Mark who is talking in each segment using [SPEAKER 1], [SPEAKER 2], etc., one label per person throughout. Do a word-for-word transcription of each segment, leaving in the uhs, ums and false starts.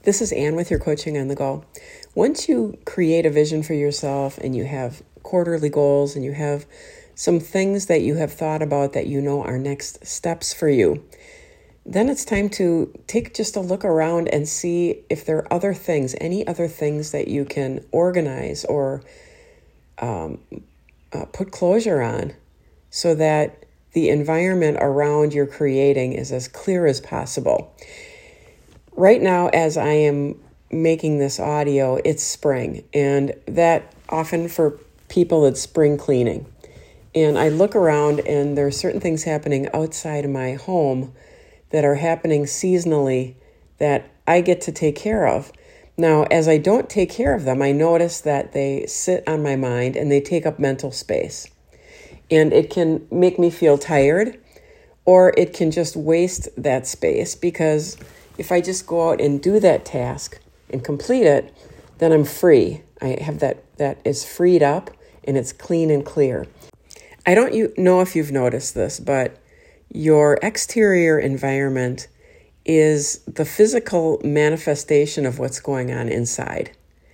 [SPEAKER 1] This is Anne with your Coaching on the Go. Once you create a vision for yourself and you have quarterly goals and you have some things that you have thought about that you know are next steps for you, then it's time to take just a look around and see if there are other things, any other things that you can organize or um, uh, put closure on so that the environment around you're creating is as clear as possible. Right now, as I am making this audio, it's spring, and that often for people, it's spring cleaning. And I look around and there are certain things happening outside of my home that are happening seasonally that I get to take care of. Now, as I don't take care of them, I notice that they sit on my mind and they take up mental space. And it can make me feel tired, or it can just waste that space, because if I just go out and do that task and complete it, then I'm free. I have that, that is freed up and it's clean and clear. I don't you know if you've noticed this, but your exterior environment is the physical manifestation of what's going on inside.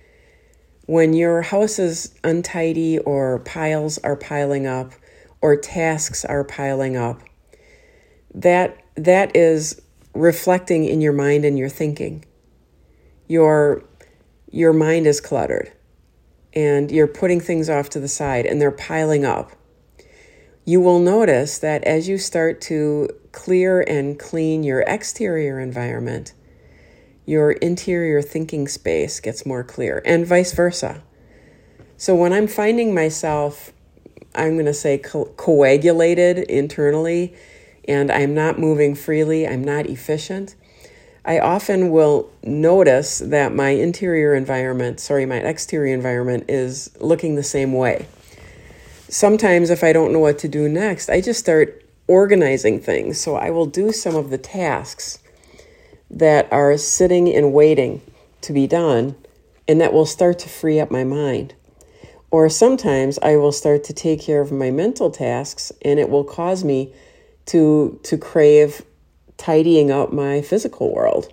[SPEAKER 1] When your house is untidy, or piles are piling up, or tasks are piling up, that that is reflecting in your mind and your thinking. Your your mind is cluttered and you're putting things off to the side and they're piling up. You will notice that as you start to clear and clean your exterior environment, your interior thinking space gets more clear, and vice versa. So when I'm finding myself, I'm going to say co- coagulated internally, and I'm not moving freely, I'm not efficient, I often will notice that my interior environment, sorry, my exterior environment is looking the same way. Sometimes if I don't know what to do next, I just start organizing things. So I will do some of the tasks that are sitting and waiting to be done, and that will start to free up my mind. Or sometimes I will start to take care of my mental tasks, and it will cause me to, to crave tidying up my physical world.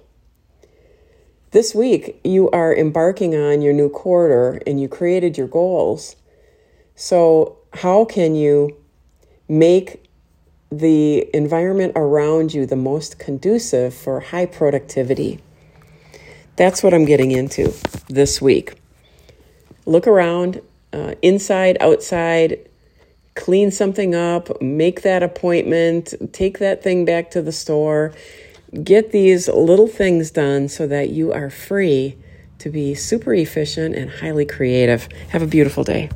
[SPEAKER 1] This week, you are embarking on your new quarter and you created your goals. So how can you make the environment around you the most conducive for high productivity? That's what I'm getting into this week. Look around, uh, inside, outside, clean something up, make that appointment, take that thing back to the store, get these little things done so that you are free to be super efficient and highly creative. Have a beautiful day.